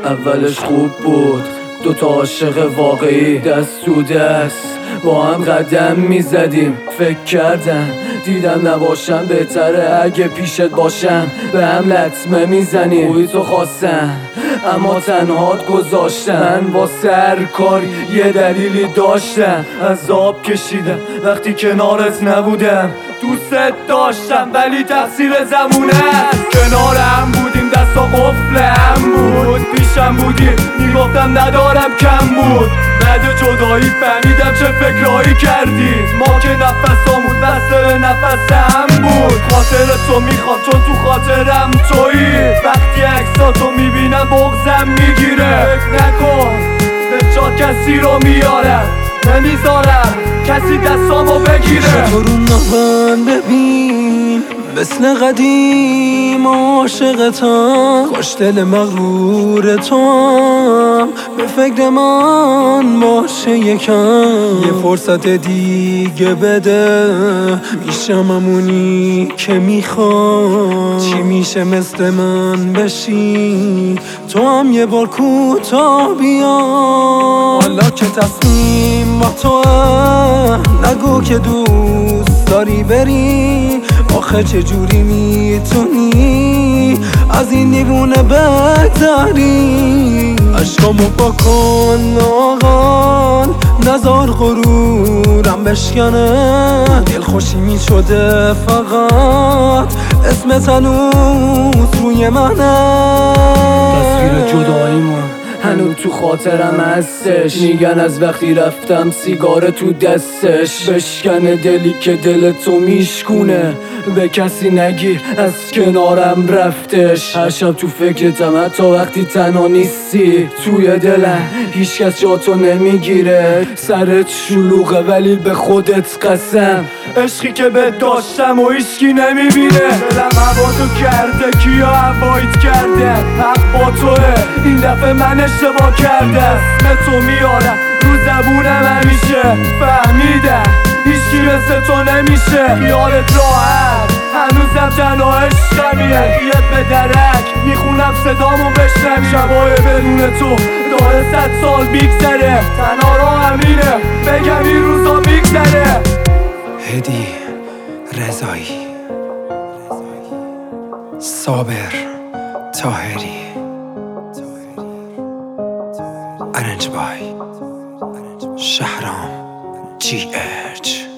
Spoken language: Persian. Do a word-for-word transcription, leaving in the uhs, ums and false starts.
اولش خوب بود، دوتا عاشق واقعی دست تو دست با هم قدم میزدیم. فکر کردم دیدم نباشم بهتره اگه پیشت باشم، به هم لطمه میزنیم. بوی تو خواستم اما تنهات گذاشتم. من با سر کاری یه دلیلی داشتم، عذاب کشیدم وقتی کنارت نبودم. دوست داشتم ولی تقصیر زمونه است. کنارم بودیم دستا قفلم بود، پیشم بودی میگفتم ندارم کم بود. بعد جدایی فهمیدم چه فکرایی کردی. ما که نفسامون بسته به نفسم بود. خاطر تو میخوام چون تو خاطرم تویی. وقتی عکساتو میبینم بغضم میگیره. فکر نکن به جا کسی رو میارم، نمیذارم کسی دستامو بگیره. چطور اون نبن ببین مثل قدیم عاشقتم. خوش دل مغرور تو به فکر من باشه یکم. یه فرصت دیگه بده میشم همونی که میخوام. چی میشه مثل من بشی تو هم یه بار کوتاه بیا. حالا که تصمیم با تو نگو که دوست داری بری. آخه چجوری میتونی از این دیوونه بگذری؟ عشقامو بکن آقا، نزار غرورم بشکنه. دل خوشی میشده فقط اسمت هنوز روی منه. تصویر جداییمون هنوز تو خاطرم هستش. میگن از وقتی رفتم سیگار تو دستش. بشکنه دلی که دل تو میشکونه، به کسی نگیر از کنارم رفتش. هر شب تو فکرتم حتی وقتی تنها نیستی. توی دلم هیچ کس جاتو نمیگیره. سرت شلوغه ولی به خودت قسم. عشقی که به داشتم و هیچکی نمیبینه. دلم هوا تو کرده کیا هوایت کرده. حق با توه این دفعه من اشتباه کرده. اسم تو میارم رو زبونم همیشه. فهمیدم هیچکی مثل تو نمیشه. خیالت راحت هنوزم تنها عشقمیه. بیاد به درک میخونم صدامو بشنوی. شبای بدون تو داره صد سال میگذره. تنها را همینه بگم این روزا میگذره. هدی رضایی، صابر طاهری، ارنج بای، شهرام جی اچ.